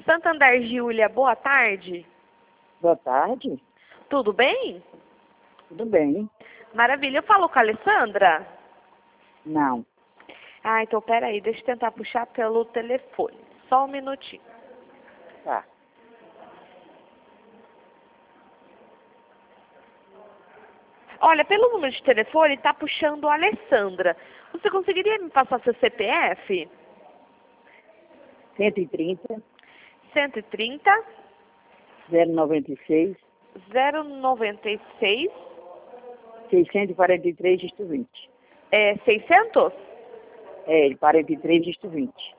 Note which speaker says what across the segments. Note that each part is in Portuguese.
Speaker 1: Santander, Giulia, boa tarde.
Speaker 2: Boa tarde.
Speaker 1: Tudo bem?
Speaker 2: Tudo bem?
Speaker 1: Maravilha. Eu falo com a Alessandra?
Speaker 2: Não.
Speaker 1: Ah, então peraí, deixa eu tentar puxar pelo telefone. Só um minutinho.
Speaker 2: Tá.
Speaker 1: Olha, pelo número de telefone, tá puxando a Alessandra. Você conseguiria me passar seu CPF?
Speaker 2: 130
Speaker 1: 130
Speaker 2: 096
Speaker 1: 096
Speaker 2: 643 dígito 20.
Speaker 1: 600?
Speaker 2: 43 dígito 20.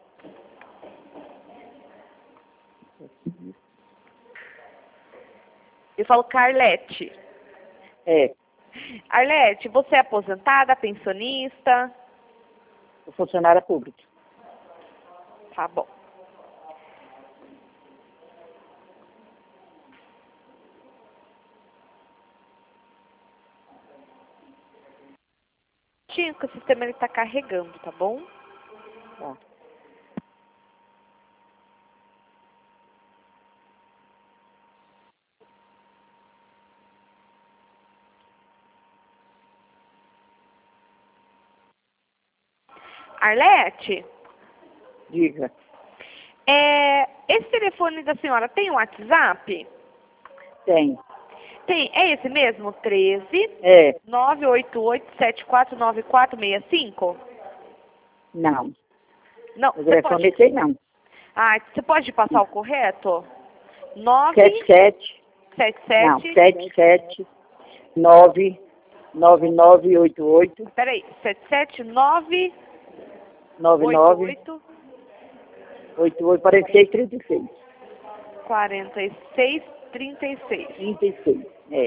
Speaker 1: Eu falo Carlete. Arlete, você é aposentada, pensionista?
Speaker 2: Sou funcionária pública.
Speaker 1: Tá bom. Que o sistema está carregando, tá bom?
Speaker 2: Tá.
Speaker 1: Arlete,
Speaker 2: Diga.
Speaker 1: esse telefone da senhora tem um WhatsApp?
Speaker 2: Tem.
Speaker 1: Tem, é esse mesmo? 13
Speaker 2: É.
Speaker 1: 988749465?
Speaker 2: Não.
Speaker 1: Não,
Speaker 2: O
Speaker 1: você
Speaker 2: telefone
Speaker 1: pode...
Speaker 2: tem não.
Speaker 1: Ah, você pode passar o correto?
Speaker 2: 77.
Speaker 1: 977...
Speaker 2: Não. 77 99988
Speaker 1: Peraí, 779...
Speaker 2: 99 88 46 36.
Speaker 1: 46 36.
Speaker 2: 36.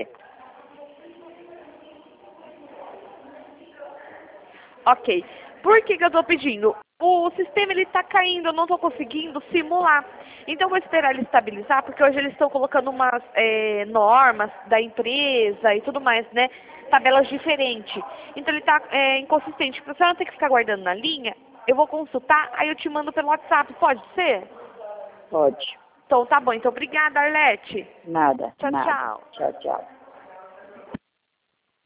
Speaker 1: Ok. Por que eu estou pedindo? O sistema ele está caindo, eu não estou conseguindo simular. Então eu vou esperar ele estabilizar, porque hoje eles estão colocando umas normas da empresa e tudo mais, né? Tabelas diferentes. Então ele está inconsistente. Para você não ter que ficar guardando na linha, eu vou consultar, aí eu te mando pelo WhatsApp. Pode ser?
Speaker 2: Pode.
Speaker 1: Então tá bom. Então obrigada, Arlete.
Speaker 2: Nada.
Speaker 1: Tchau,
Speaker 2: nada.
Speaker 1: tchau.
Speaker 2: Tchau, tchau.